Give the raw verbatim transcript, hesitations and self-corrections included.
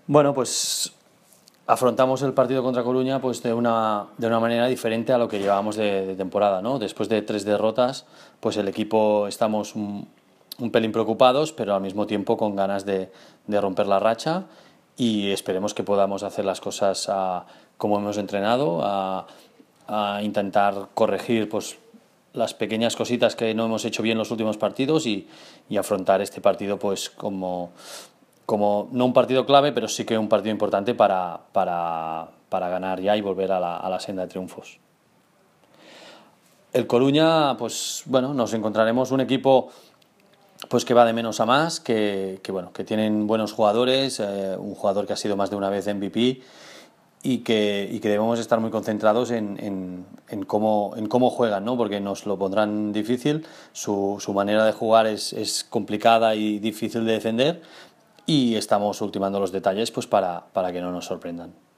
Bueno, pues afrontamos el partido contra Coruña pues de una, de una manera diferente a lo que llevábamos de, de temporada, ¿no? Después de tres derrotas, pues el equipo estamos un, un pelín preocupados, pero al mismo tiempo con ganas de, de romper la racha y esperemos que podamos hacer las cosas a, como hemos entrenado, a, a intentar corregir pues las pequeñas cositas que no hemos hecho bien los últimos partidos y, y afrontar este partido pues como, como no un partido clave, pero sí que un partido importante para, para, para ganar ya y volver a la, a la senda de triunfos. El Coruña, pues bueno, nos encontraremos un equipo pues que va de menos a más, que, que bueno, que tienen buenos jugadores, eh, un jugador que ha sido más de una vez M V P y que, y que debemos estar muy concentrados en, en, en, cómo, en cómo juegan, ¿no? Porque nos lo pondrán difícil, su, su manera de jugar es, es complicada y difícil de defender y estamos ultimando los detalles pues para, para que no nos sorprendan.